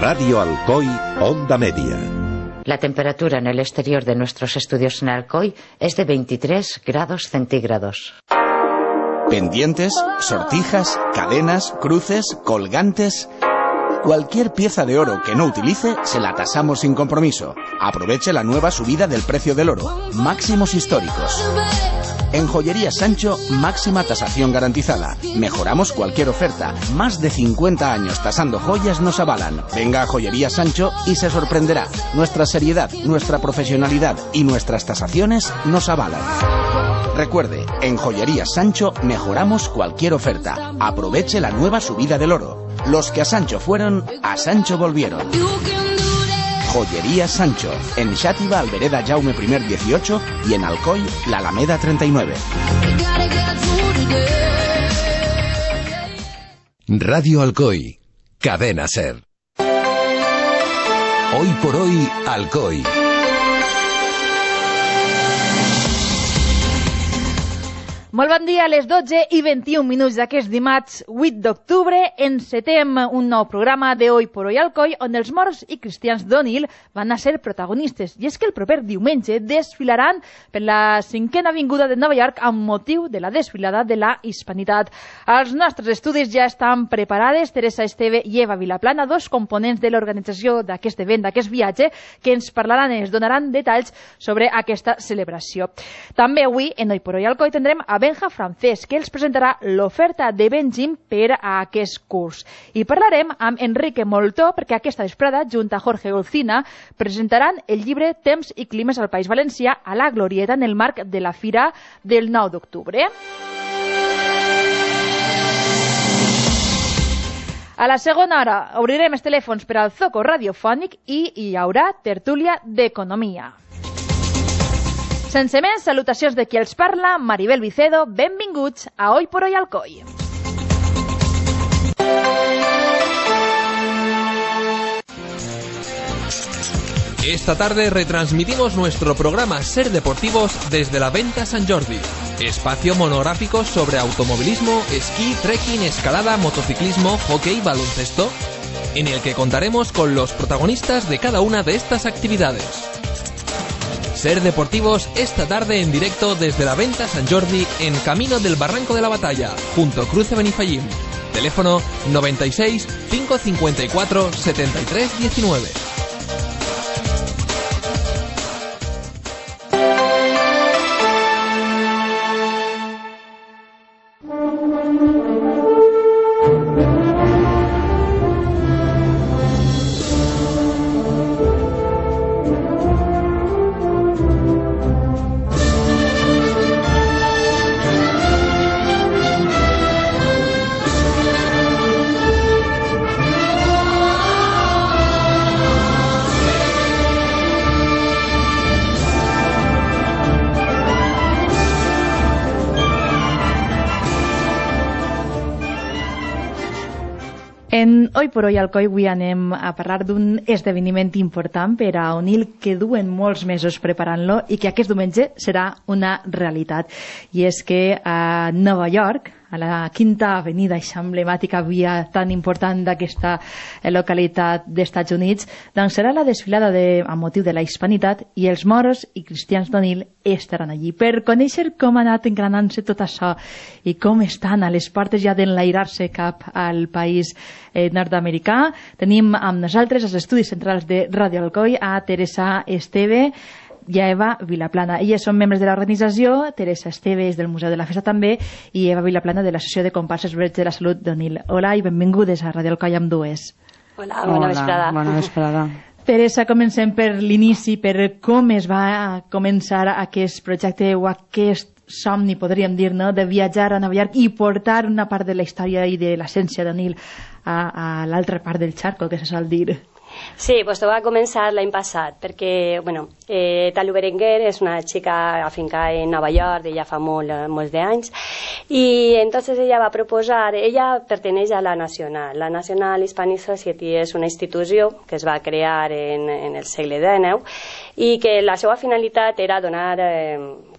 Radio Alcoy, Onda Media. La temperatura en el exterior de nuestros estudios en Alcoy es de 23 grados centígrados. Pendientes, sortijas, cadenas, cruces, colgantes... Cualquier pieza de oro que no utilice, se la tasamos sin compromiso. Aproveche la nueva subida del precio del oro. Máximos históricos. En Joyería Sancho, máxima tasación garantizada. Mejoramos cualquier oferta. Más de 50 años tasando joyas nos avalan. Venga a Joyería Sancho y se sorprenderá. Nuestra seriedad, nuestra profesionalidad y nuestras tasaciones nos avalan. Recuerde, en Joyería Sancho mejoramos cualquier oferta. Aproveche la nueva subida del oro. Los que a Sancho fueron, a Sancho volvieron. Joyería Sancho, en Xàtiva, Albereda Jaume I 18 y en Alcoy, la Alameda 39. Radio Alcoy, Cadena Ser. Hoy por hoy, Alcoy. Molt bon dia, a les 12 i 21 minuts d'aquest dimarts 8 d'octubre encetem un nou programa de Hoy por Hoy Alcoy on els morts i cristians d'Onil van a ser protagonistes. I és que el proper diumenge desfilaran per la 5a avinguda de Nova York amb motiu de la desfilada de la Hispanitat. Els nostres estudis ja estan preparades. Teresa Esteve i Eva Vilaplana, dos components de l'organització d'aquest event, d'aquest viatge, que ens parlaran i ens donaran detalls sobre aquesta celebració. També avui, en Hoy por Hoy Alcoy, tindrem a Benja Francés, que els presentarà l'oferta de Benzim per a aquest curs. I parlarem amb Enrique Moltó, perquè aquesta vesprada, junt a Jorge Golcina, presentaran el llibre Temps i climes al País Valencià a la Glorieta en el marc de la Fira del 9 d'octubre. A la segona hora obrirem els telèfons per al Zoco radiofònic i hi haurà tertúlia d'economia. Sense més, salutacions de qui els parla, Maribel Vicedo, benvinguts a Hoy por Hoy Alcoy. Esta tarde retransmitimos nuestro programa Ser Deportivos desde la Venta San Jordi, espacio monográfico sobre automovilismo, esquí, trekking, escalada, motociclismo, hockey, baloncesto, en el que contaremos con los protagonistas de cada una de estas actividades. Ser Deportivos esta tarde en directo desde la Venta San Jordi en Camino del Barranco de la Batalla, junto a Cruce Benifallim. Teléfono 96 554 73 19. En Hoy por Hoy Alcoy avui anem a parlar d'un esdeveniment important per a Onil que duen molts mesos preparant-lo i que aquest diumenge serà una realitat. I és que a Nova York, a la Quinta Avenida, aquesta emblemàtica via tan important d'aquesta localitat d'Estats Units, doncs serà la desfilada amb motiu de la Hispanitat i els moros i cristians d'Onil estaran allí. Per conèixer com ha anat engranant-se tot això i com estan a les portes ja d'enlairar-se cap al país nord-americà, tenim amb nosaltres als estudis centrals de Radio Alcoy a Teresa Esteve i a Eva Vilaplana. Elles són membres de l'organització, Teresa Esteve és del Museu de la Festa també i Eva Vilaplana de l'Associació de Comparses Breig de la Salut d'Onil. Hola i benvingudes a Radio Alcoy amb dues. Hola, bona vesprada. Bona vesprada. Teresa, comencem per l'inici, per com es va començar aquest projecte o aquest somni, podríem dir, no?, de viatjar a Nova York i portar una part de la història i de l'essència d'Onil a l'altra part del xarco, que se sol dir. Sí, pues todo va a comenzar l'any passat, perquè, bueno, Talu Berenguer és una chica afincada en Nova York de ja fa molts d'anys, i entonces ella va proposar, ella perteneix a la National Hispanic Society és una institució que es va crear en el segle XIX i que la seva finalitat era donar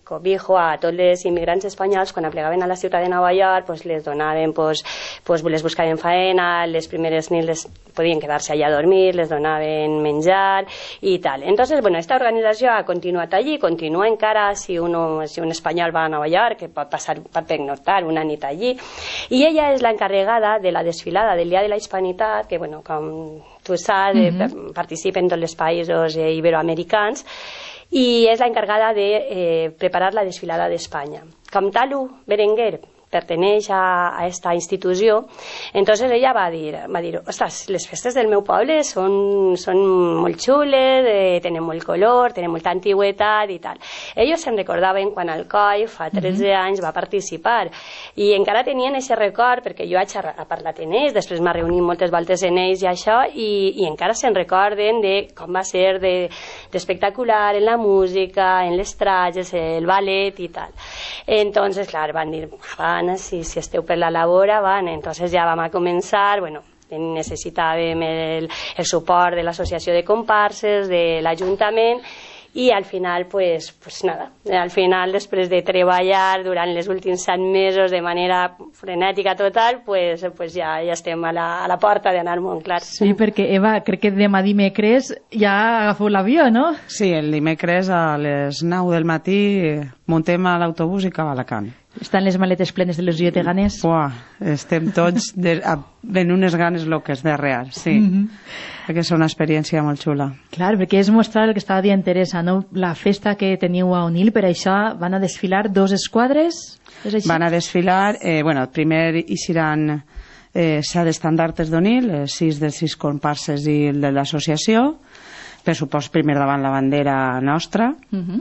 cobijo a tots els immigrants espanyols quan aplegaven a la ciutat de Nova York, pues les donaven, les buscaven faena, les primeres nits podien quedar-se allà a dormir, les donaven menjar i tal. Entonces, bueno, esta organització ha continuat allí, continua encara si un espanyol va a Nova York, que pot pernoctar una nit allí, i ella és l'encarregada de la desfilada del Dia de la Hispanitat, que, bueno, com tu saps, participa en tots els països iberoamericans, i és l'encarregada de preparar la desfilada d'Espanya. Com Talu Berenguer perteneix a esta institució, entonces ella va dir, ostres, les festes del meu poble són molt xules, tenen molt color, tenen molta antigüetat i tal. Ells se'n recordaven quan Alcoi fa 13 anys va participar i encara tenien aquest record perquè jo vaig a parlar amb ells, després m'ha reunit moltes voltes en ells i això, i encara se'n recorden de com va ser d'espectacular en la música, en les trajes, el ballet i tal. Entonces, clar, van dir, si esteu per la labor, entonces ja vam a començar, bueno, necessitàvem el suport de l'associació de comparses, de l'Ajuntament, i al final, pues nada, al final, després de treballar durant els últims 7 mesos de manera frenètica total, pues ja estem a la porta d'anar molt clar. Sí, perquè Eva, crec que demà dimecres ja agafeu l'avió, no? Sí, el dimecres a les 9 del matí muntem a l'autobús i cap a Alacant. Estan les maletes plenes d'il·lusió i de ganes? Estem tots en unes ganes loques d'arrear, sí. Perquè és una experiència molt xula. Clar, perquè és mostrar el que estava dient Teresa, no? La festa que teniu a Onil, per això van a desfilar 2 esquadres? Van a desfilar, primer hi seran 7 estandartes d'Onil, 6 dels 6 comparses i el de l'associació, per supost primer davant la bandera nostra,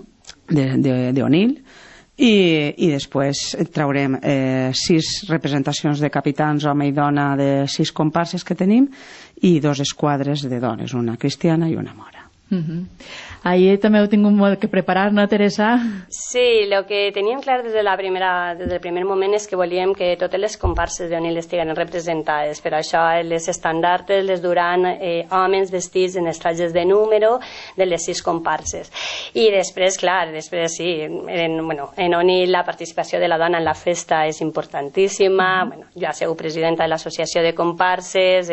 d'Onil, i després traurem 6 representacions de capitans, home i dona, de 6 comparses que tenim, i 2 esquadres de dones, una cristiana i una mora. Ahir també heu tingut molt que preparar, no, Teresa? Sí, el que teníem clar des del primer moment és que volíem que totes les comparses d'Onil estiguen representades. Per això les estandartes les duran homes vestits en els trajes de número de les 6 comparses. I després, clar, sí, en Onil la participació de la dona en la festa és importantíssima. Jo soc presidenta de l'associació de comparses,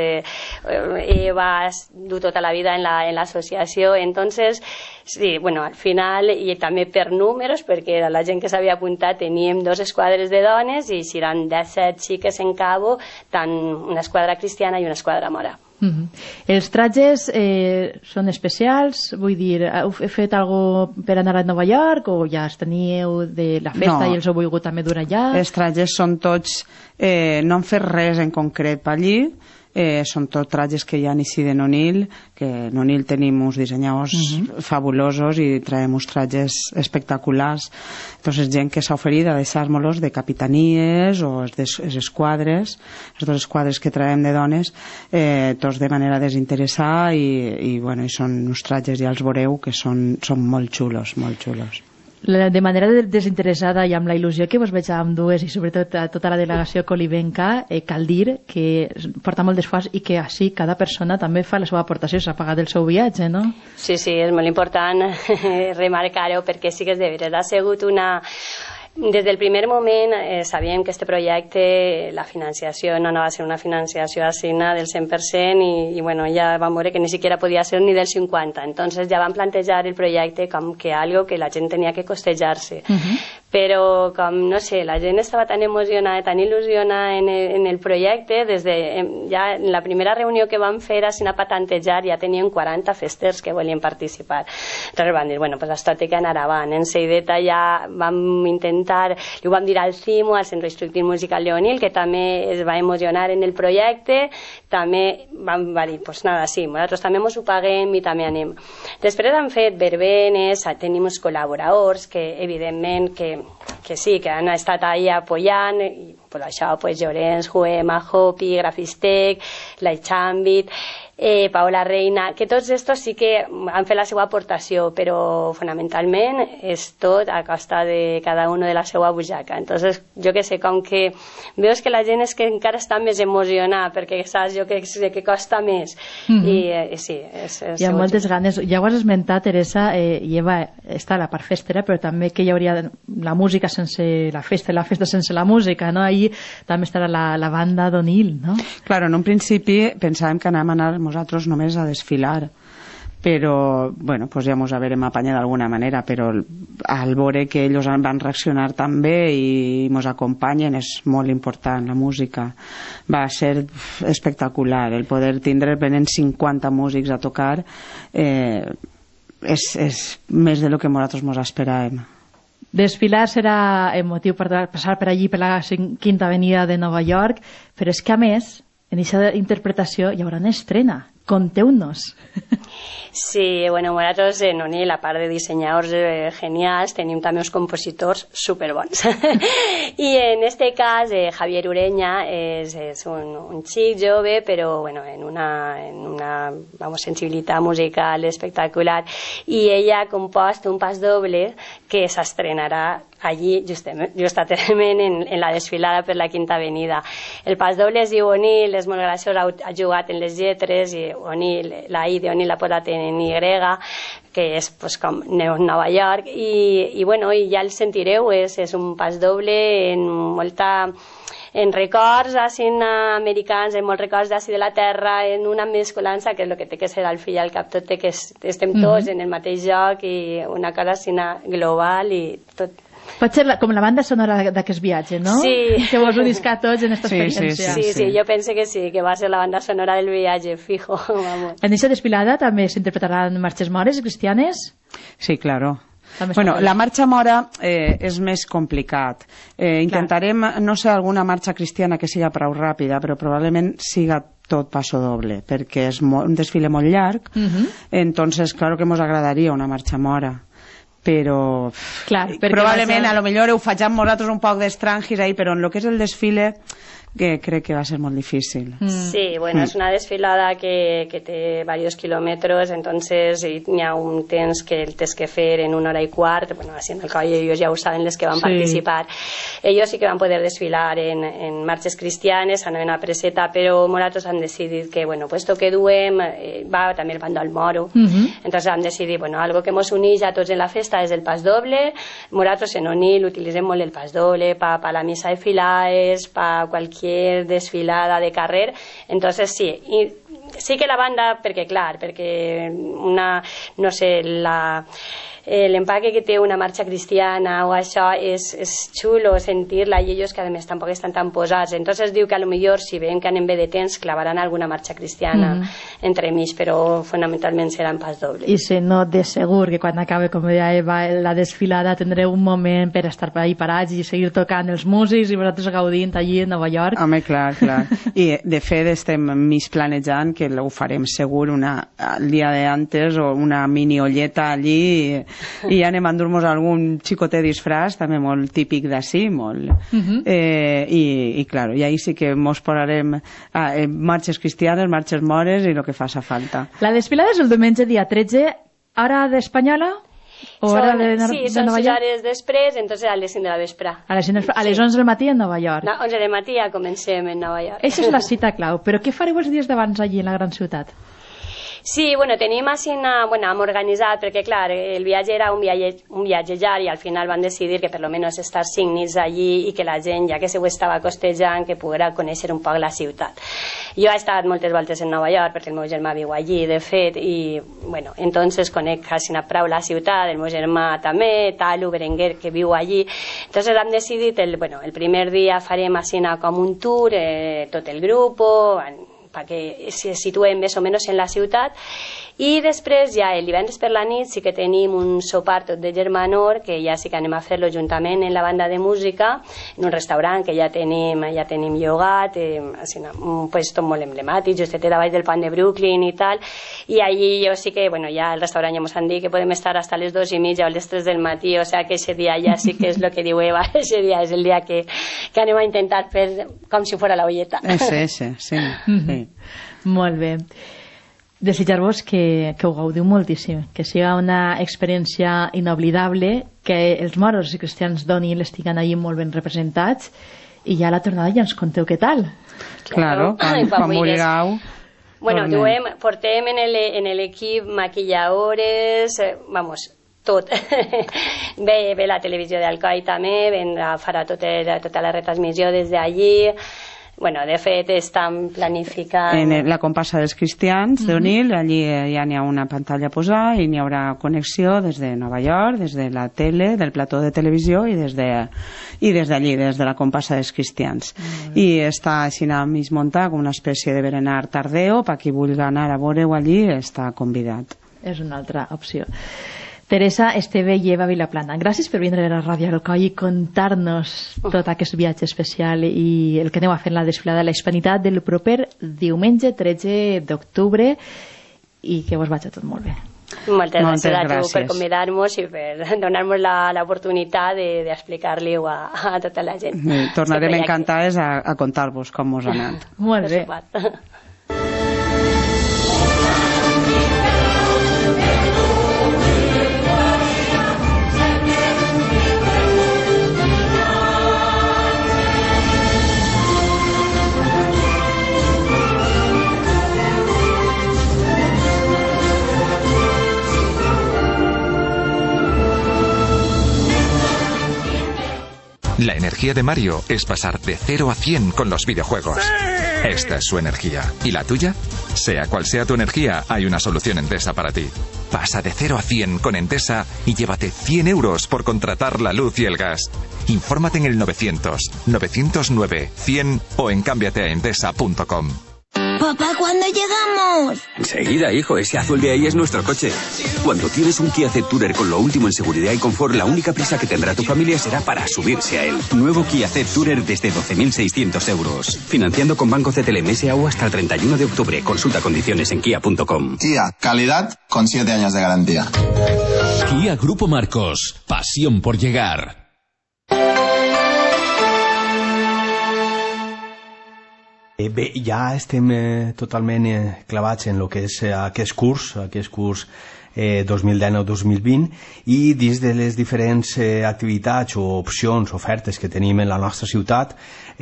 Eva du tota la vida en l'associació. Entonces, sí, al final, i també per números, perquè la gent que s'havia apuntat teníem 2 esquadres de dones i seran 17 xiques en cabo, tant una esquadra cristiana i una esquadra mora. Els trajes són especials? Vull dir, heu fet alguna cosa per anar a Nova York o ja els teníeu de la festa i els heu volgut també dur allà? Els trajes són tots, no han fet res en concret per allí, són tots trajes que hi ha ici de Onil, que en Onil tenim uns dissenyadors fabulosos i traiem uns trajes espectaculars. Entonces, gent que s'ha oferit a deixar-nos de capitanies o les esquadres, els 2 esquadres que traiem de dones, tots de manera desinteressada i són uns trajes, ja els veureu, que són molt xulos, molt xulos. De manera desinteressada i amb la il·lusió que vos veig amb dues i sobretot a tota la delegació colibenca, cal dir que porta molt d'esforç i que així cada persona també fa la seva aportació, s'ha pagat el seu viatge, no? Sí, és molt important remarcar-ho perquè sí que és de veritat, ha sigut des del primer moment sabíem que este projecte, la financiació no va ser una financiació assignada del 100% i ja vam veure que ni siquiera podia ser ni del 50%. Entonces ja vam plantejar el projecte com que algo que la gent tenia que costejar-se. Però com, no sé, la gent estava tan emocionada, tan il·lusionada en el projecte, ja en la primera reunió que vam fer així a patantejar ja teníem 40 festers que volien participar. Entonces van dir, pues això té que anar avant. En seguida ja vam intentar, li ho vam dir al CIMO, al Centre Instructiu Musical de Onil, que també es va emocionar en el projecte, també vam dir, pues nada, sí, nosaltres també ens ho paguem i també anem. Després han fet verbenes, tenim uns col·laboradors que evidentment que sí, que han estat allà apoyant, i per això Llorenç, Juema, Hopi, Grafistec, l'Eixambit, Paola Reina, que tots estos sí que han fet la seva aportació, però fonamentalment és tot a costa de cada un de la seva butxaca. Entonces, jo que sé, com que veus que la gent és que encara està més emocionada, perquè saps jo que costa més. I sí, hi ha moltes ganes. Ja ho has esmentat, Teresa, està la part festera, però també que hi hauria la música sense la festa i la festa sense la música, no? Ahir també estarà la banda d'Onil, no? Claro, en un principi pensàvem que anàvem a anar nosaltres només a desfilar, però bueno, pues ja mos haverem apanyat d'alguna manera, però al veure que ells van reaccionar tan bé i mos acompanyen és molt important. La música va ser espectacular, el poder tindre venent 50 músics a tocar és més de lo que nosaltres mos esperàvem. Desfilar serà emotiu per passar per allí per la Quinta Avenida de Nova York, però és que a més en aquesta interpretació hi haurà una estrena. Conteu-nos. Sí, bueno, nosaltres en Onil, a part de dissenyadors genials, tenim també uns compositors superbons. I en este cas, Javier Ureña és un xic jove, però bueno, en una sensibilitat musical espectacular, i ella ha compost un pas doble que s'estrenarà allí justament en la desfilada per la Quinta Avenida. El pas doble es diu Onil, és molt graciós, ha jugat en les lletres, i Onil, la I de Onil la posat en Y, que és pues, com Nova York, i bueno, i ja el sentireu, és un pas doble en records americans, en molts records d'ací de la terra, en una mescolança, que és el que té que ser al fi i al cap, tot té que estem tots en el mateix lloc, i una cosa així global, i tot. Pot ser com la banda sonora d'aquest viatge, no? Sí. Que vos unisca a tots en aquesta experiència. Sí, jo penso que sí, que va ser la banda sonora del viatge, fijo, vamos. En aquesta desfilada també s'interpretaran marxes mores cristianes? Sí, claro. Bueno, la marxa mora és més complicat. Intentarem, no sé, alguna marxa cristiana que siga prou ràpida, però probablement siga tot paso doble, perquè és un desfile molt llarg, entonces claro que mos agradaria una marxa mora, però probablement a lo millor ho faig amb nosaltres un poc d'estrangis ahí, però en lo que és el desfile que crec que va ser molt difícil. Sí, bueno, és una desfilada que té varios kilómetros, entonces hi ha un temps que el tens que fer en 1 hora i quart, bueno, així en el coll ells ja ho saben, les que van participar. Ells sí que van poder desfilar en marxes cristianes, anaven a preseta, però nosaltres han decidit que, bueno, puesto que duem, va també el bando al moro, entonces han decidit, bueno, algo que mos uneix a tots en la festa és el pas doble. Nosaltres en Onil utilitzem molt el pas doble pa la missa de filaes, pa cualquier desfilada de carrer, entonces sí, y sí que la banda, perquè no sé, l'empaque que té una marxa cristiana o això és xulo sentir-la, i ells que a més tampoc estan tan posats, entonces diu que a lo millor si veiem que anem bé de temps clavaran alguna marxa cristiana entre mig, però fonamentalment serà en pas doble. I si no, de segur que quan acabi, com deia Eva, la desfilada tindreu un moment per estar per ahí parats i seguir tocant els músics i vosaltres gaudint allí a Nova York. Home, clar. I de fet estem mig planejant que ho farem segur el dia d'antes, o una mini olleta allí, i anem a endur-nos algun xicotet disfraç també molt típic d'ací, molt i clar, i ahí sí que mos posarem marxes cristianes, marxes mores i el que faça falta. La desfilada és el diumenge dia 13, hora d'Espanyola? Sí, són 6 hores després, entonces a les 5 de la vespre. A les 11 del matí en Nova York. A 11 del matí ja comencem en Nova York. Aquesta és la cita clau, però què fareu els dies d'abans allí en la gran ciutat? Sí, bueno, tenim així hem organitzat, perquè clar, el viatge era un viatge llarg i al final van decidir que per lo menos estar 5 nits allí i que la gent, ja que se ho estava costejant, que poguera conèixer un poc la ciutat. Jo he estat moltes voltes en Nova York perquè el meu germà viu allí, de fet, i bueno, entonces conec quasi prou la ciutat, el meu germà també, Talu, Berenguer, que viu allí. Entonces hem decidit, el primer dia farem així com un tour, tot el grup, perquè se situem més o menys en la ciutat, i després ja el divendres per la nit sí que tenim un sopar tot de germanor, que ja sí que anem a fer-lo juntament en la banda de música, en un restaurant que ja tenim llogat, un puesto molt emblemàtic, justet davall del pont de Brooklyn i tal, i allí jo sí que, bueno, ja el restaurant ja ens han dit que podem estar hasta les 2:30 o les 3 del matí, o sea que ese dia ja sí que és el que diu Eva, ese dia és el dia que anem a intentar fer com si fos la olleta. Sí. Molt bé. desitjar-vos que ho gaudiu moltíssim, que sigui una experiència inoblidable, que els moros i cristians d'Onil estiguen allí molt ben representats, i ja a la tornada ja ens conteu què tal. Claro, quan vulgueu. Bueno, portem en l'equip maquilladores, vamos, tot. Ve la televisió d'Alcoi també, farà tota la retransmissió des d'allí. Bueno, de fet, estan planificant... En la compassa dels cristians d'Onil, allí ja n'hi ha una pantalla a posar i n'hi haurà connexió des de Nova York, des de la tele, del plató de televisió i des d'allí, des de la compassa dels cristians. I està així a mig muntar com una espècie de berenar tardeo, per qui vulgui anar a veure-ho allí està convidat. És una altra opció. Teresa Esteve i Eva Vilaplana, gràcies per vindre a la Ràdio Alcoi i contar-nos tot aquest viatge especial i el que aneu a fer en la desfilada de la Hispanitat del proper diumenge 13 d'octubre i que vos vagi tot molt bé. Moltes gràcies a tu per convidar-nos i per donar-nos l'oportunitat d'explicar-li-ho a tota la gent. Tornarem encantades a contar-vos com us ha anat. Molt bé. La energía de Mario es pasar de 0 a 100 con los videojuegos. ¡Sí! Esta es su energía. ¿Y la tuya? Sea cual sea tu energía, hay una solución Endesa para ti. Pasa de 0 a 100 con Endesa y llévate 100 euros por contratar la luz y el gas. Infórmate en el 900-909-100 o en cámbiateaendesa.com. Papá, ¿cuándo llegamos? Enseguida, hijo, ese azul de ahí es nuestro coche. Cuando tienes un Kia Ceed Tourer con lo último en seguridad y confort, la única prisa que tendrá tu familia será para subirse a él. Nuevo Kia Ceed Tourer desde 12.600 euros. Financiando con Banco CTLM S.A.U. hasta el 31 de octubre. Consulta condiciones en kia.com. Kia, calidad con 7 años de garantía. Kia Grupo Marcos, pasión por llegar. Bé, ja estem totalment clavats en el que és aquest curs 2019-2020 i dins de les diferents activitats o opcions, ofertes que tenim en la nostra ciutat,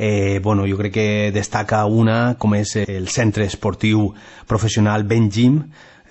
jo crec que destaca una com és el centre esportiu professional Ben Gym,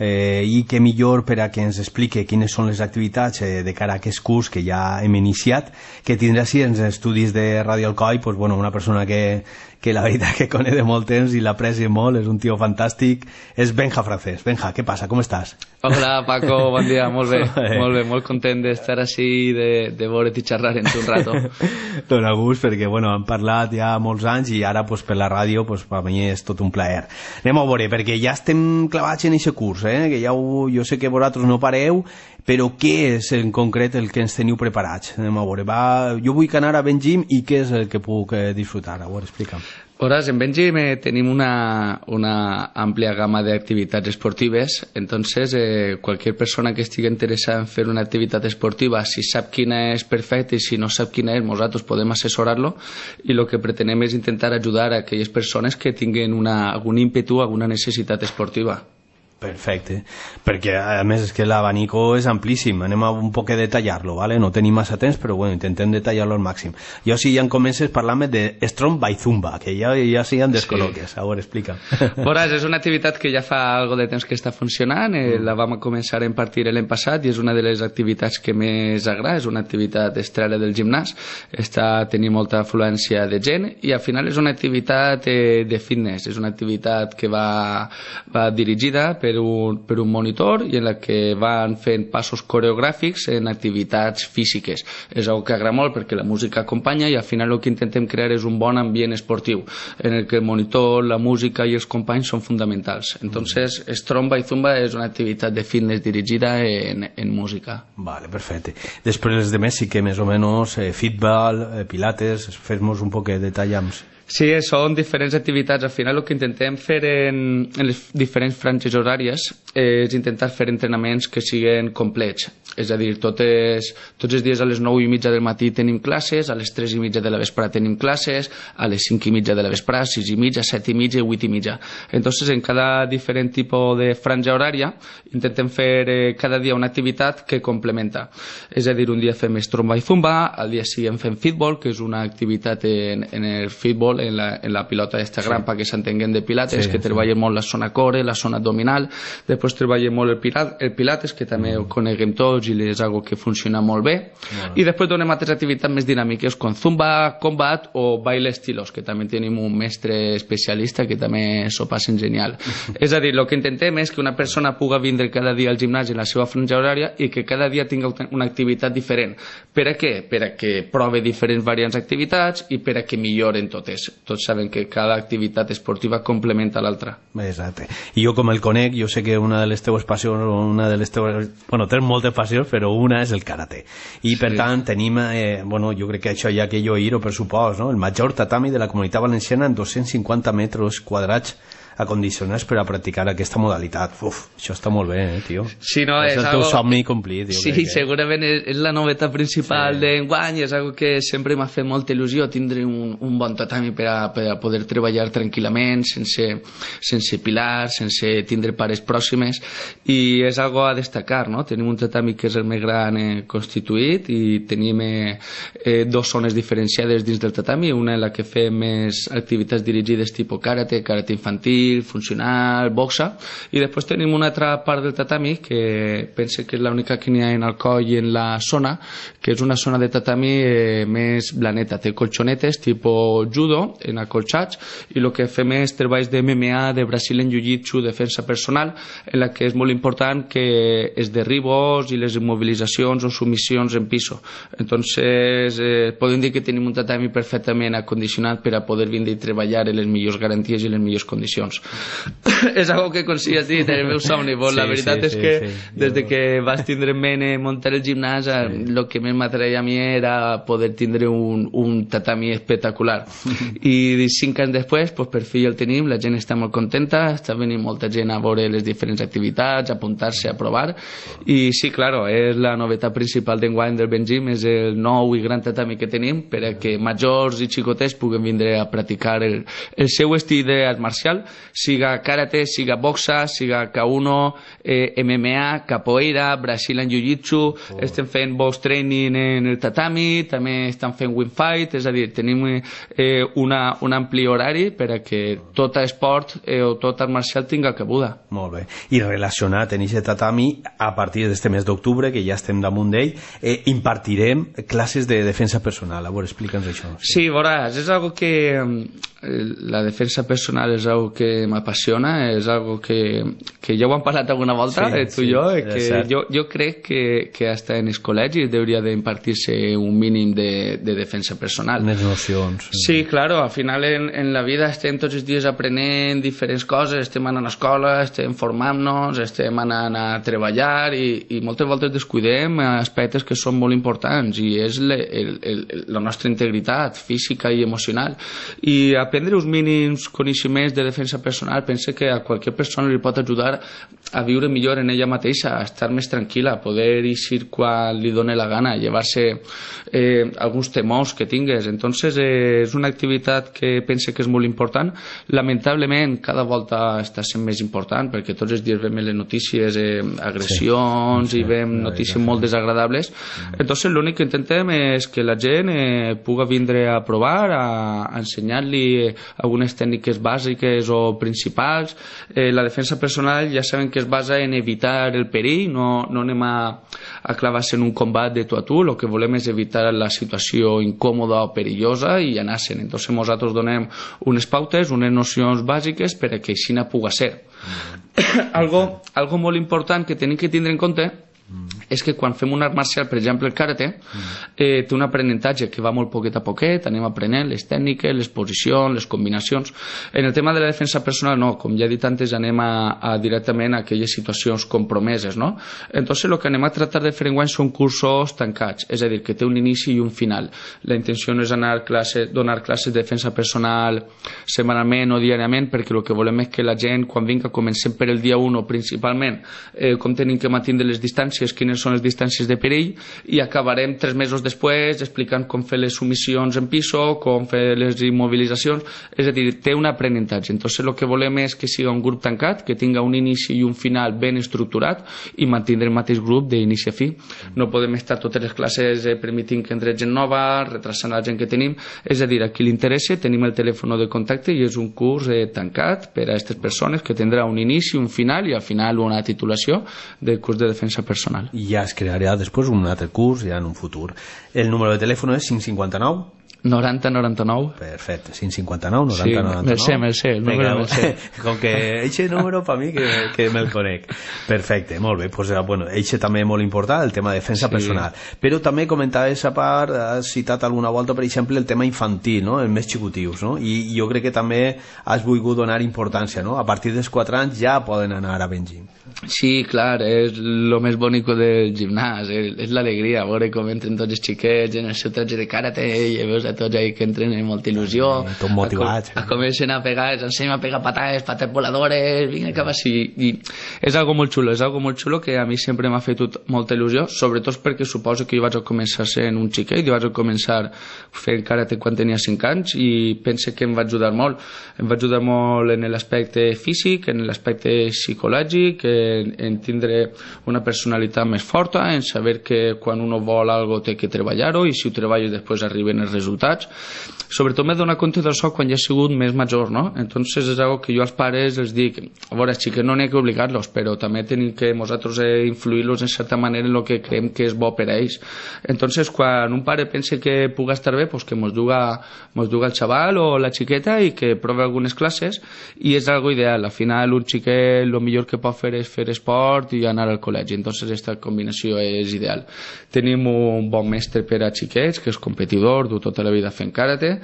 i que millor per a que ens explique quines són les activitats de cara a aquest curs que ja hem iniciat, que tindrà així els estudis de Ràdio Alcoi, una persona que la veritat que coneix de molt temps i l'aprecia molt, és un tio fantàstic, és Benja Francés. Benja, què passa? Com estàs? Hola Paco, bon dia, molt bé, molt content d'estar així, de veure't i xerrar en un rato. Dóna gust perquè hem parlat ja molts anys i ara per la ràdio per mi és tot un plaer. Anem a veure, perquè ja estem clavats en aquest curs, que ja jo sé que vosaltres no pareu, però què és en concret el que ens teniu preparats? Anem a veure, jo vull anar a Ben Gym i què és el que puc disfrutar? A veure, explica'm. Horas, en Ben Gym tenim una amplia gama de actividades esportives, entonces cualquier persona que estigui interessada en fer una activitat esportiva, si sap quina és perfecta i si no sap quina és, nosaltres podem assessorar-lo i el que pretenem és intentar ajudar a aquelles persones que tinguin algun ímpetu, alguna necessitat esportiva. Perfecte, perquè a més és que l'abanico és amplíssim, anem a un poc a detallar-lo, ¿vale? No tenim massa temps, però intentem detallar-lo al màxim. Jo si ja em comences parlant-me de Strong by Zumba, que ja sí en descol·loques, sí. A veure, explica. Veuràs, és una activitat que ja fa algo de temps que està funcionant, la vam començar a impartir l'any passat i és una de les activitats que més agrada, és una activitat estrella del gimnàs, tenim molta afluència de gent i al final és una activitat de fitness, és una activitat que va dirigida per un monitor i en la que van fent passos coreogràfics en activitats físiques. És una que agrada molt perquè la música acompanya i al final el que intentem crear és un bon ambient esportiu en el que el monitor, la música i els companys són fonamentals. Entonces, Strong by Zumba és una activitat de fitness dirigida en música. Vale, perfecte. Després els demés sí que més o menys futbol, pilates, fes-nos un poc de detallams. Sí, són diferents activitats. Al final el que intentem fer en les diferents franges horàries és intentar fer entrenaments que siguin complets. És a dir, tots els dies a les 9:30 del matí tenim classes, a les 3:30 de la vesprada tenim classes, a les 5:30 de la vesprada, 6:30, 7:30 i 8:30. Entonces, en cada diferent tipus de franja horària intentem fer cada dia una activitat que complementa. És a dir, un dia fem tromba i zumba, al dia següent fem futbol, que és una activitat en el futbol, en la pilota d'esta grampa que s'entenguen de pilates, que treballa molt la zona core, la zona abdominal. Després treballa molt el pilates, que també ho coneguem tots i és algo que funciona molt bé. I després donem altres activitats més dinàmiques com zumba, combat o baile estilos, que també tenim un mestre especialista que també s'ho passen genial. És a dir, el que intentem és que una persona pugui vindre cada dia al gimnàs en la seva franja horària i que cada dia tingui una activitat diferent. Per a què? Per a que provi diferents variants d'activitats i per a que milloren totes. Tots saben que cada activitat esportiva complementa l'altra. Exacte. I jo com el conec, jo sé que una de les teves passions, bueno, tens moltes passions, però una és el karate. I per tant tenim, jo crec que això ja que jo ir-ho per supòs, no? El major tatami de la Comunitat Valenciana en 250 metres quadrats acondicionats per a practicar aquesta modalitat. Això està molt bé, tio. Sí, no, és el teu somni complit. Sí, segurament és la novetat principal d'enguany, és algo que sempre m'ha fet molta il·lusió, tindre un bon tatami per a poder treballar tranquil·lament, sense pilars, sense tindre pares pròximes, i és algo a destacar, no? Tenim un tatami que és el més gran constituït i tenim dues zones diferenciades dins del tatami, una en la que fem més activitats dirigides tipus karate infantil, funcional, boxa, i després tenim una altra part del tatami que pense que és l'única que n'hi ha en Alcoi i en la zona, que és una zona de tatami més blaneta, té colxonetes tipus judo en acolxats, i el que fem és treballs de MMA, de Brazilian Jiu-Jitsu, defensa personal, en la que és molt important que els derribos i les immobilitzacions o submissions en piso. Entonces podem dir que tenim un tatami perfectament acondicionat per a poder vindre i treballar en les millors garanties i les millors condicions. És algo que consigas dir el meu somni. La veritat és que des que vas tindre en ment muntar el gimnàs, el que més m'atreia a mi era poder tindre un tatami espectacular. I 5 anys després, per fi el tenim, la gent està molt contenta, està venint molta gent a veure les diferents activitats, a apuntar-se, a provar, i sí, claro, és la novetat principal d'enguany del Bengim, és el nou i gran tatami que tenim per a que majors i xicotets puguen vindre a practicar el seu estil d'art marcial, siga karate, siga boxa, siga K1, MMA, capoeira, Brazilian Jiu-Jitsu, estem fent box training en el tatami, també estan fent wing fight, és a dir, tenim un ampli horari per a que tot esport o tot art marcial tinga cabuda. Molt bé. I relacionat en aquest tatami, a partir d'este mes d'octubre, que ja estem damunt d'ell, impartirem classes de defensa personal. A veure, explica'ns això. Sí, veuràs, és algo que la defensa personal és algo que m'apassiona, és algo que ja ho hem parlat alguna volta, tu i jo, que jo crec que hasta en els col·legis hauria d'impartir-se un mínim de defensa personal. Unes nocions. Sí, claro, al final en la vida estem tots els dies aprenent diferents coses, estem anant a l'escola, estem formant-nos, estem anant a treballar i moltes voltes descuidem aspectes que són molt importants i és la nostra integritat física i emocional. I aprendre uns mínims coneixements de defensa personal pense que a qualsevol persona li pot ajudar a viure millor en ella mateixa, a estar més tranquil·la, a poder eixir quan li doni la gana, llevar-se alguns temors que tingues. Entonces és una activitat que pense que és molt important. Lamentablement cada volta està sent més important perquè tots els dies veiem les notícies, agressions i veiem notícies molt desagradables. Entonces l'únic que intentem és que la gent pugui vindre a provar, a ensenyar-li algunes tècniques bàsiques o principals. La defensa personal ja saben que es basa en evitar el perill, no anem a clavar-se en un combat de tu a tu, el que volem és evitar la situació incòmoda o perillosa i anar-se'n. Entonces nosaltres donem unes pautes, unes nocions bàsiques per a que així pugui ser. Algo molt important que tenim que tindre en compte és que quan fem un art marcial, per exemple el karate, té un aprenentatge que va molt poquet a poquet, anem aprenent les tècniques, les posicions, les combinacions. En el tema de la defensa personal no, com ja he dit antes, anem directament a aquelles situacions compromeses, no? Entonces lo que anem a tratar de fer enguany són cursos tancats, és a dir, que té un inici i un final. La intenció no és donar classes de defensa personal setmanalment o diàriament, perquè el que volem és que la gent, quan vinga, comencem per el dia 1 principalment, com tenim que mantindre les distàncies, quines són les distàncies de perill, i acabarem 3 mesos després explicant com fer les submissions en piso, com fer les immobilitzacions, és a dir, té un aprenentatge. Entonces el que volem és que sigui un grup tancat, que tinga un inici i un final ben estructurat i mantindre el mateix grup d'inici a fi. No podem estar totes les classes permitint que entre gent nova, retrasant la gent que tenim, és a dir, a qui li interessa tenim el telèfon de contacte i és un curs tancat per a aquestes persones que tindrà un inici, un final i al final una titulació del curs de defensa personal. I ja es crearà després un altre curs ja en un futur. El número de telèfon és 559 9099. Perfecte, 559 9099. Me'l sé, el número me'l sé. Com que eixe número per mi que me'l conec. Perfecte, molt bé. Pues, bueno, eixe també molt important, el tema de defensa personal. Però també comentaves a part, has citat alguna volta, per exemple, el tema infantil, no? Els més xicutius, no? I jo crec que també has volgut donar importància, no? A partir dels 4 anys ja poden anar a Benjim. Sí, clar, és el més bonic del gimnàs, és l'alegria, veure com entren tots els xiquets en el seu traje de karate i veus a tots ahí que entren amb molta il·lusió, tot motivats, comencen a pegar, els ensenyen a pegar patades voladores, vinga cap així, i és algo molt xulo que a mi sempre m'ha fet molta il·lusió, sobretot perquè suposo que jo vaig començar sent un xiquet, jo vaig començar fent karate quan tenia 5 anys i pense que em va ajudar molt en l'aspecte físic, en l'aspecte psicològic, en tindre una personalitat més forta, en saber que quan uno vol algo té que treballar-ho i si ho treballes després arriben els resultats. Sobretot m'he donat compte d'això quan ja he sigut més major, no? Entonces és algo que jo als pares els dic, a veure, sí que no n'hi ha que obligar-los, però també tenim que nosaltres influir-los en certa manera en el que creiem que és bo per a ells. Entonces quan un pare pensa que puga estar bé, pues que mos duga el xaval o la xiqueta i que prove algunes classes i és algo ideal. Al final un xiquet el millor que pot fer és fer esport i anar al col·legi, entonces aquesta combinació és ideal. Tenim un bon mestre per a xiquets que és competidor, du tota la vida fent karate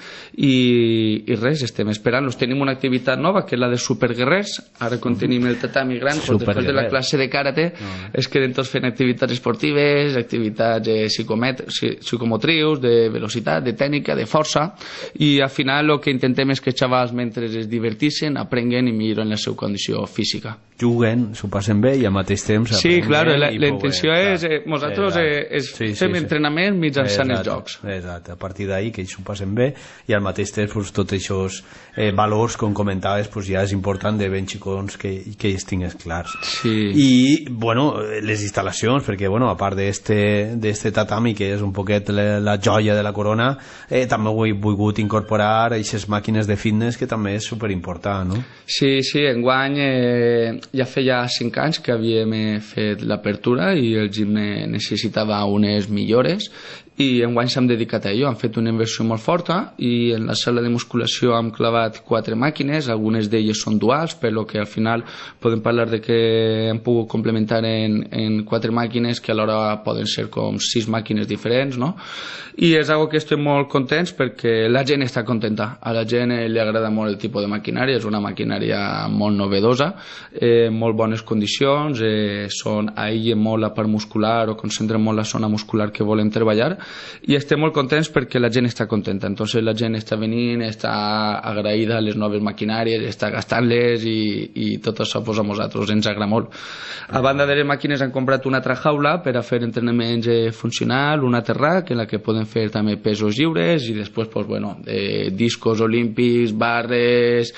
i res, estem esperant-los. Tenim una activitat nova que és la de superguerrers, ara quan tenim el tatami gran, pues després de la classe de karate es queden tots fent activitats esportives, activitats psicomotrius, de velocitat, de tècnica, de força, i al final el que intentem és que els xavals mentre es divertixen, aprenguen i milloren la seva condició física. Juguen, s'ho passen bé i al mateix temps sí, clar, la intenció és nosaltres fem entrenament mitjançant els jocs. Exacte, a partir d'ahí que ells s'ho passen bé i al mateix temps pues, tots aquests valors com comentaves pues, ja és important de ben xicons que ells tingues clars. I bueno, les instal·lacions perquè bueno, a part d'este tatami que és un poquet la joia de la corona també ho he volgut incorporar aquestes màquines de fitness que també és superimportant, no? Sí, enguany ja feia 5 anys que havíem fet l'apertura i el gim necessitava unes millores i enguany s'hem dedicat a allò, hem fet una inversió molt forta i en la sala de musculació hem clavat 4 màquines, algunes d'elles són duals, però que al final podem parlar de que hem pogut complementar en 4 màquines que alhora poden ser com 6 màquines diferents, no? I és algo que estem molt contents perquè la gent està contenta, a la gent li agrada molt el tipus de maquinària, és una maquinària molt novedosa, molt bones condicions, aïllen molt la part muscular o concentren molt la zona muscular que volem treballar i estem molt contents perquè la gent està contenta, entonces la gent està venint, està agraïda a les noves maquinàries, està gastant-les i tot això pues, a nosaltres ens agrada molt. A banda de les màquines han comprat una altra jaula per a fer entrenaments funcional, un altre rack en la que poden fer també pesos lliures i després pues, bueno, discos olímpics, barres,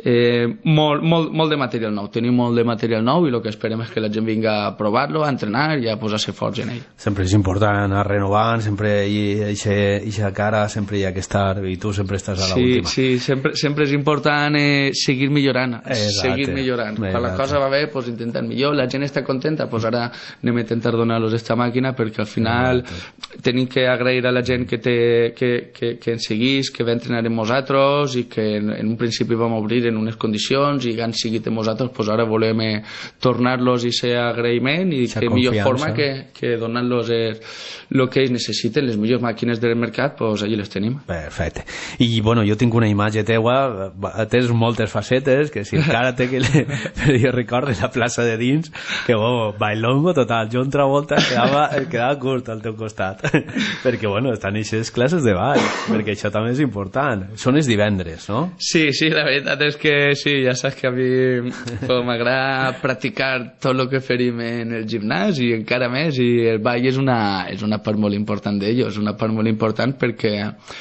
molt de material nou. Tenim molt de material nou i el que esperem és que la gent vinga a provar-lo, a entrenar i a posar-se forts en ell. Sempre és important anar renovant, sempre sempre eixa cara sempre hi ha que estar, i tu sempre estàs a l'última. Sí, sempre és important seguir millorant. Quan la cosa va bé, pues intentar millor, la gent està contenta, pues ara anem a intentar donar-los esta màquina, perquè al final tenim que agrair a la gent que ens seguís, que va entrenar amb nosaltres i que en un principi vam obrir en unes condicions i han seguit amb nosaltres, pues ara volem tornar-los i ser agraïment i que millor forma que donar-los el que ells necessiten, les millors màquines del mercat, pues allí les tenim. Perfecte. I bueno, jo tinc una imatge teua, tens moltes facetes, que si el karate que però jo recordo la plaça de dins que bailongo total, John Travolta quedava curt al teu costat perquè bueno, estan aquestes classes de ball, perquè això també és important. Són els divendres, no? Sí, la veritat és que sí, ja saps que a mi m'agrada practicar tot el que ferim en el gimnàs i encara més, i el ball és una part molt important d'ello, és una part molt important perquè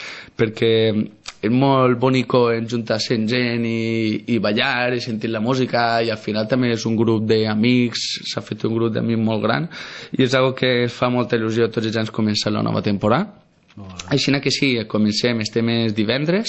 és molt bonico juntar-se amb gent i ballar i sentir la música, i al final també és un grup d'amics, s'ha fet un grup d'amics molt gran i és algo que fa molta il·lusió tots els anys començar la nova temporada. Així que sí, comencem, estem els divendres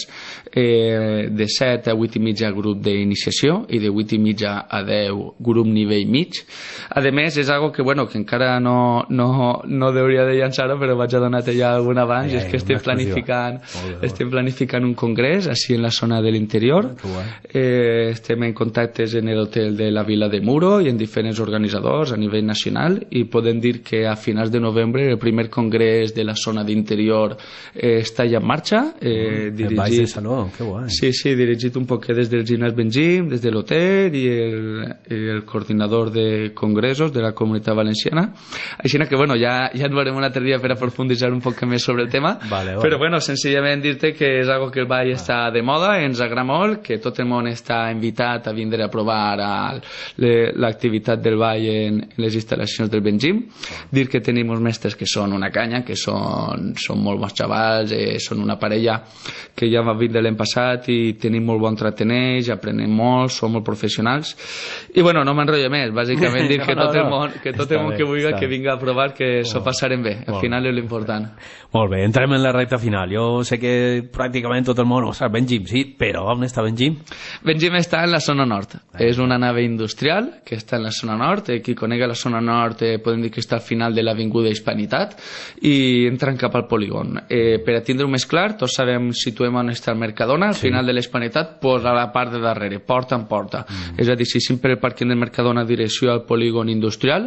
de 7 a 8 i mitja grup d'iniciació i de 8 i mitja a 10 grup nivell mig. A més, és algo que encara no hauria de llançar-ho, però vaig a donar-te ja algun abans, i és que estem planificant un congrés així en la zona de l'interior. Estem en contactes en l'hotel de la Vila de Muro i en diferents organitzadors a nivell nacional, i podem dir que a finals de novembre el primer congrés de la zona d'interior està ja en marxa, dirigit dirigit un poc des del gimnàs Bengim, des de l'hotel i el coordinador de congressos de la Comunitat Valenciana. Així que ja ens veurem un altre dia per aprofunditzar un poc més sobre el tema, però senzillament dir-te que és algo que el ball està de moda, ens agrada molt, que tot el món està invitat a vindre a provar l'activitat del ball en les instal·lacions del Bengim. Dir que tenim uns mestres que són una canya, que són molt bons xavals, són una parella que ja va vindre l'any passat i tenim molt bon tracte en ells, aprenem molt, som molt professionals i no m'enrotllo més, bàsicament dir que tot el món que vulgui que vingui a provar, que s'ho passarem bé, al final és l'important. Molt bé, entrem en la recta final. Jo sé que pràcticament tot el món ho sap, Bengim, sí, però on està Bengim? Bengim està en la zona nord, és una nave industrial que està en la zona nord, qui conega la zona nord podem dir que està al final de l'avinguda Hispanitat i entren cap al polígon. Per a tindre-ho més clar, tots sabem, situem on està el Mercadona, al final de l'Hispanitat, a la part de darrere, porta en porta. És a dir, si sempre el parquing del Mercadona direcció al polígon industrial,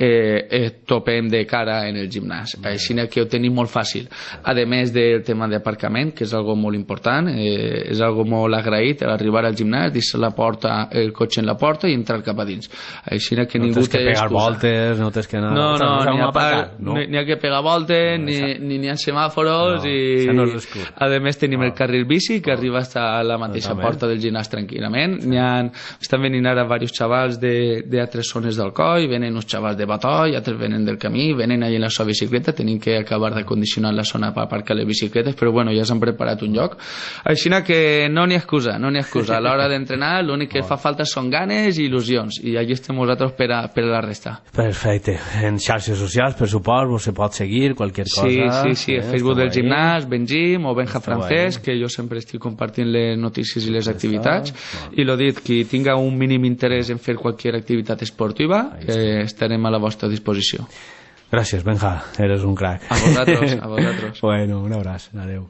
topem de cara en el gimnàs. Així que ho tenim molt fàcil. A més del tema d'aparcament, que és algo molt important, és algo molt agraït, arribar al gimnàs, deixar el cotxe en la porta i entrar cap a dins. Així que ningú té excusa. No tens que pegar voltes, no tens que anar... No, n'hi ha que pegar voltes, ni n'hi ha semàforos, i a més tenim el carril bici que arriba fins a la mateixa porta del gimnàs tranquil·lament. Estan venint ara diversos xavals d'altres zones d'Alcoi, venen uns xavals de Batoi, altres venen del camí, venen allà en la seva bicicleta, tenim que acabar de condicionar la zona per aparcar les bicicletes, però ja s'han preparat un lloc. Així que no n'hi ha excusa, a l'hora d'entrenar l'únic que fa falta són ganes i il·lusions, i allà estem nosaltres per a la resta. Perfecte. En xarxes socials, per suport, vos se pot seguir qualsevol cosa? Sí, el Facebook del gimnàs, Bengim o Benja Francesc, que jo sempre estic compartint les notícies i les activitats, i l'ho dit, qui tinga un mínim interès en fer qualsevol activitat esportiva, estarem a la vostra disposició. Gràcies, Benja, eres un crac. A vosaltres. Bueno, un abraç, adeu.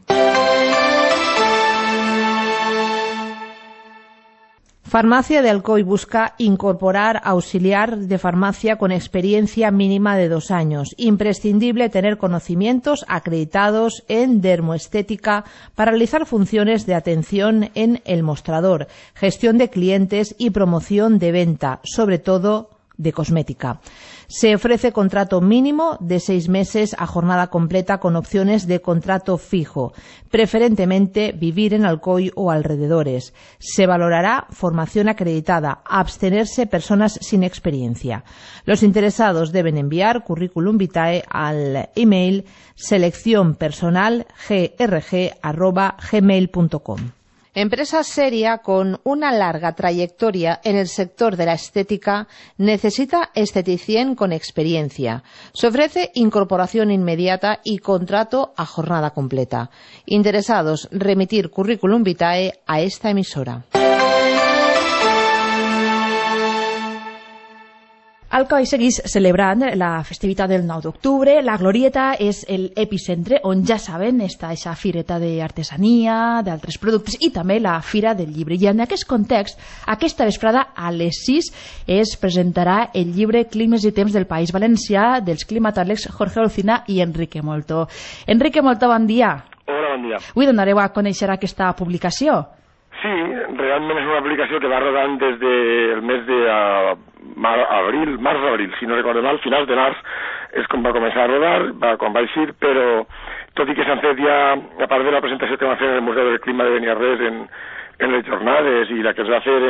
Farmacia de Alcoy busca incorporar auxiliar de farmacia con experiencia mínima de 2 años. Imprescindible tener conocimientos acreditados en dermoestética para realizar funciones de atención en el mostrador, gestión de clientes y promoción de venta, sobre todo de cosmética. Se ofrece contrato mínimo de 6 meses a jornada completa con opciones de contrato fijo, preferentemente vivir en Alcoy o alrededores. Se valorará formación acreditada, abstenerse personas sin experiencia. Los interesados deben enviar currículum vitae al email seleccionpersonalgrg@gmail.com. Empresa seria con una larga trayectoria en el sector de la estética necesita esteticien con experiencia. Se ofrece incorporación inmediata y contrato a jornada completa. Interesados, remitir currículum vitae a esta emisora. Alcoi seguís celebrant la festivitat del 9 d'octubre. La Glorieta és l'epicentre on, ja saben, està aquesta fireta d'artesania, d'altres productes i també la Fira del Llibre. I en aquest context, aquesta vesprada a les 6 es presentarà el llibre Climes i temps del País Valencià dels climatòlegs Jorge Olcina i Enrique Molto. Enrique Molto, bon dia. Hola, bon dia. Avui donareu a conèixer aquesta publicació. Sí, realment és una publicació que va rodant des del mes de març-abril, si no recordo mal, finals de març és com va començar a rodar, quan va eixir, però tot i que s'han fet ja, a part de la presentació que va fer en el Museu del Clima de Beniarrés en les jornades i la que es va fer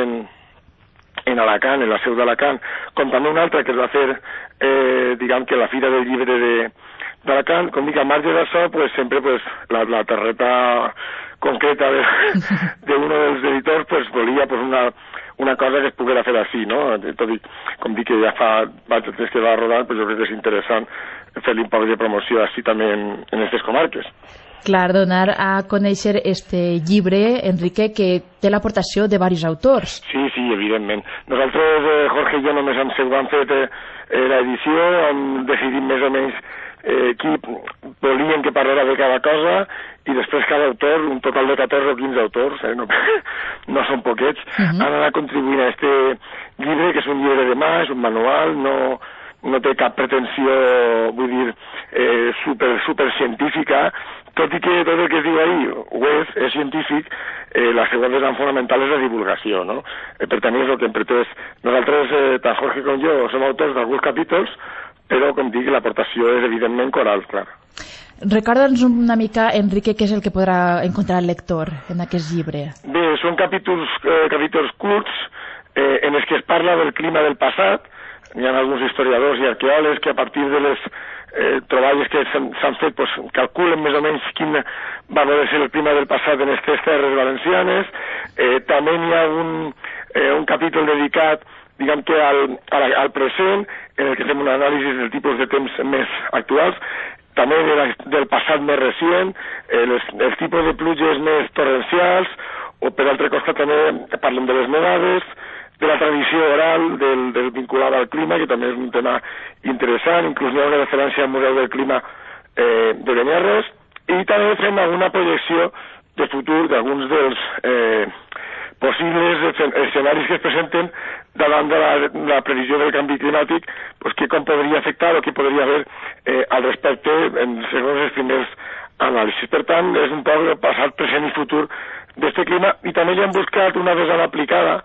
en Alacant, en la seu d'Alacant, com també una altra que es va fer, diguem que la Fira del Llibre d'Alacant, com dic, al marge d'això, pues, sempre pues, la terreta concreta d'uno dels editors pues, volia pues, una cosa que es poguera fer així, no? Tot i, com dic que ja fa des que va rodar, pues, jo crec que és interessant fer-li un poc de promoció així també en aquestes comarques. Clar, donar a conèixer este llibre, Enrique, que té l'aportació de diversos autors. Sí, evidentment. Nosaltres, Jorge i jo, només hem fet l'edició, hem decidit més o menys qui volien que parlara de cada cosa i després cada autor, un total de 14 o 15 autors, no són poquets, han anat contribuint a este llibre, que és un llibre de mà, és un manual, no té cap pretensió, vull dir, super científica, tot i que tot el que es diu ahí ho és científic, la seva vessant fonamental és la divulgació, no? Per tant, és el que hem pretès. Nosaltres, tant Jorge com jo, som autors d'alguns capítols, però, com dic, l'aportació és evidentment coral, clar. Recorda'ns una mica, Enrique, què és el que podrà encontrar el lector en aquest llibre. Bé, són capítols curts en els que es parla del clima del passat. Hi ha alguns historiadors i arqueòlegs que a partir de les troballes que s'han fet pues, calculen més o menys quin va poder ser el clima del passat en aquestes terres valencianes. També hi ha un capítol dedicat diguem que al present, en el que fem un anàlisi dels tipus de temps més actuals, també del passat més recent, els tipus de pluges més torrencials, o per altre costat també parlem de les nevades, de la tradició oral del vinculada al clima, que també és un tema interessant, inclús hi ha una referència al Museu del Clima de Beniarrés, i també fem alguna projecció de futur d'alguns dels possibles escenaris que es presenten davant de la previsió del canvi climàtic, pues, que com podria afectar o què podria haver al respecte segons els primers anàlisis. Per tant, és un poc el passat, present i futur d'aquest clima, i també ja hem buscat una vessant aplicada.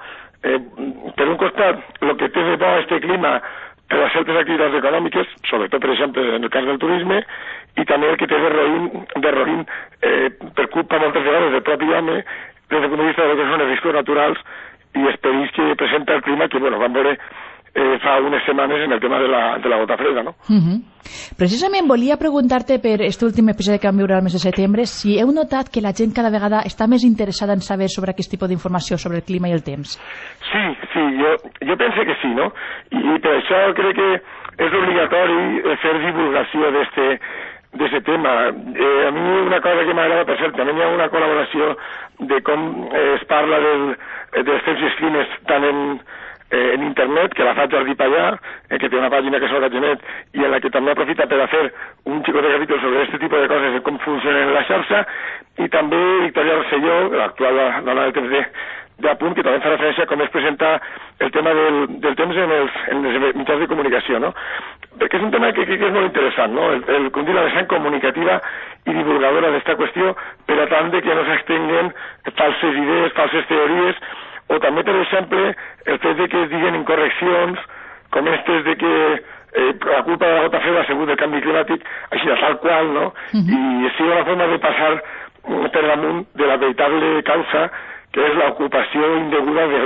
Per un costat, el que té de bo aquest clima per a certes activitats econòmiques, sobretot, per exemple, en el cas del turisme, i també el que té de roïn per culpa moltes vegades del propi home, des del punt de vista de que són els riscos naturals i els perills que presenta el clima, que bueno, vam veure fa unes setmanes en el tema de la gota freda, no? Precisament volia preguntar-te per aquest últim episodi que vam viure al mes de setembre si heu notat que la gent cada vegada està més interessada en saber sobre aquest tipus d'informació sobre el clima i el temps. Sí, jo penso que sí, no? I per això crec que és obligatori fer divulgació d'aquest tema. A mi una cosa que m'agrada, per cert, també hi ha una col·laboració de com es parla dels temps i els climes tant en internet, que la fa Jordi Pallà, que té una pàgina que és el Gatgenet, i en la que també aprofita per a fer un xicot de capítol sobre aquest tipus de coses, de com funcionen la xarxa, i també Victoria Rosselló, l'actual dona del temps d'Apunt, que també fa referència a com es presenta el tema del temps en els mitjans de comunicació, no? Perquè és un tema que crec que és molt interessant, no? Com dir, la vessant comunicativa i divulgadora d'esta qüestió, per a tant de que no s'estenguen falses idees, falses teories, o també, per exemple, el fet de que es diguen incorreccions, com aquestes de que la culpa de la gota freda ha sigut del canvi climàtic, així de tal qual, no? I sigui una forma de passar per damunt de la veritable causa, que és l'ocupació indeguda de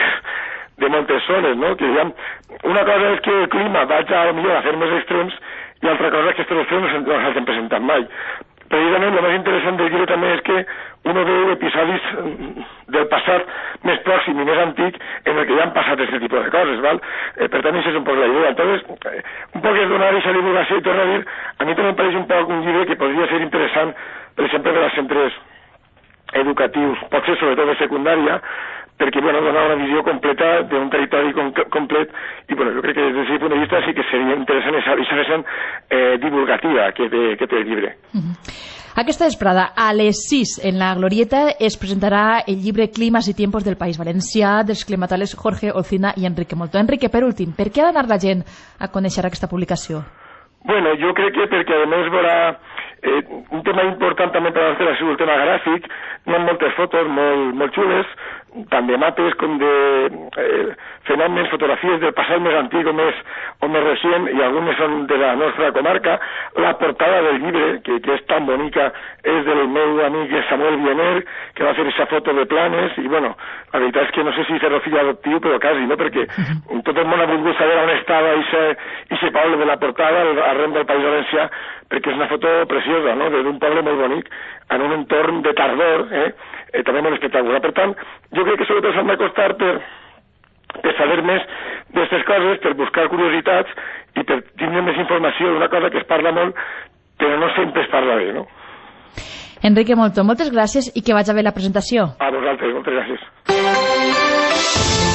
moltes zones, no? Que una cosa és que el clima vagi a millor a fer més extrems i altra cosa és que aquests extrems no s'han presentat mai. precisament el més interessant del llibre també és que uno veu episodis del passat més pròxim i més antic en el que ja han passat aquest tipus de coses, val? Per tant, això és un poc la idea. Entonces, un poc és donar aquesta divulgació i tornar a dir, a mi també em pareix un poc un llibre que podria ser interessant, per exemple, per als centres educatius, potser sobretot de secundària, perquè bueno, donar una visió completa d'un territori complet i bueno, jo crec que des d'aquest punt de vista sí que seria interessant aquesta vessant divulgativa que té el llibre. Aquesta vesprada, a les 6, en la Glorieta, es presentarà el llibre Climas y tiempos del País Valencià dels climatòlegs Jorge Olcina i Enrique Molto. Enrique, per últim, per què ha d'anar la gent a conèixer aquesta publicació? Bueno, jo crec que perquè a més veurà un tema important també per a la seva el tema gràfic, hi ha moltes fotos molt xules, tant de mapes com de fenòmens, fotografies del passat més antic o més recent, i algunes són de la nostra comarca. La portada del llibre, que és tan bonica, és del meu amic Samuel Viener, que va fer aquesta foto de Planes, i bueno, la veritat és que no sé si fer-lo fill adoptiu, però quasi, no?, perquè tot el món ha volgut saber on estava i poble de la portada, arreu del País Valencià, perquè és una foto preciosa, no?, d'un poble molt bonic, en un entorn de tardor, també molt espectacular. Per tant, jo crec que sobretot s'han d'acostar per saber més d'aquestes coses, per buscar curiositats i per tindre més informació d'una cosa que es parla molt, però no sempre es parla bé, no? Enrique Molto, moltes gràcies i que vagi bé la presentació. A vosaltres, moltes gràcies.